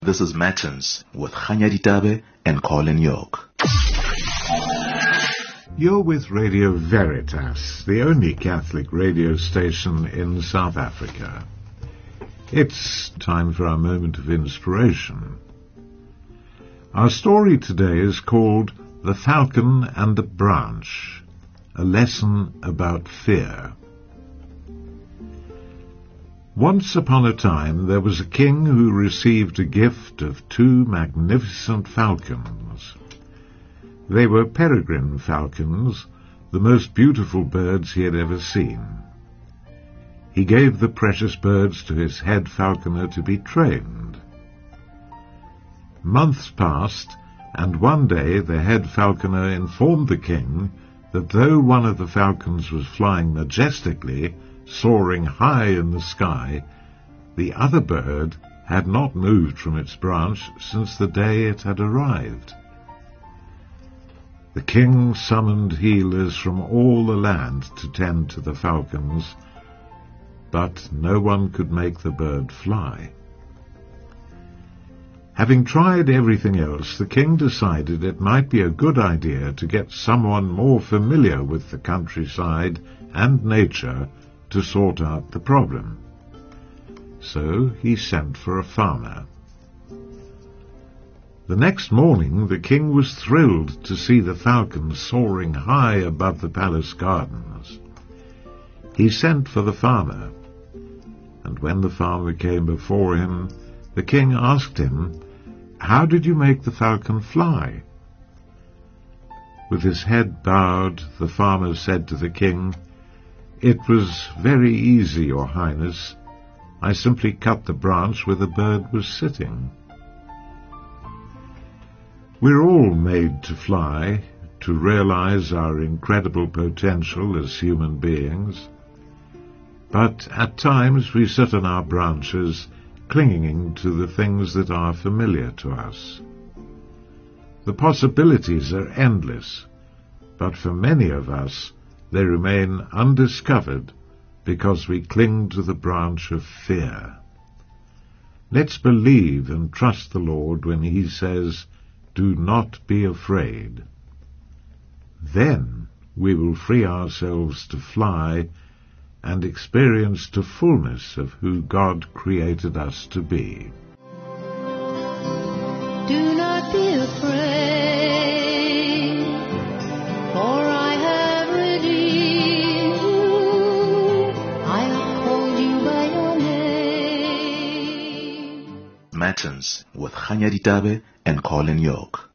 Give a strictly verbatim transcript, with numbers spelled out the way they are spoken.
This is Matins with Khanya Ditabe and Colin York. You're with Radio Veritas, the only Catholic radio station in South Africa. It's time for our moment of inspiration. Our story today is called The Falcon and the Branch, a lesson about fear. Once upon a time there was a king who received a gift of two magnificent falcons. They were peregrine falcons, the most beautiful birds he had ever seen. He gave the precious birds to his head falconer to be trained. Months passed, and one day the head falconer informed the king that though one of the falcons was flying majestically, soaring high in the sky, the other bird had not moved from its branch since the day it had arrived. The king summoned healers from all the land to tend to the falcons, but no one could make the bird fly. Having tried everything else, the king decided it might be a good idea to get someone more familiar with the countryside and nature to sort out the problem. So he sent for a farmer. The next morning the king was thrilled to see the falcon soaring high above the palace gardens. He sent for the farmer, and when the farmer came before him, the king asked him, "How did you make the falcon fly?" With his head bowed, the farmer said to the king, "It was very easy, Your Highness. I simply cut the branch where the bird was sitting." We're all made to fly, to realize our incredible potential as human beings. But at times we sit on our branches, clinging to the things that are familiar to us. The possibilities are endless, but for many of us, they remain undiscovered because we cling to the branch of fear. Let's believe and trust the Lord when He says, "Do not be afraid." Then we will free ourselves to fly and experience the fullness of who God created us to be. Do not be afraid, for I have redeemed you. I uphold you by your name. Matins with Khanya Ditabe and Colin York.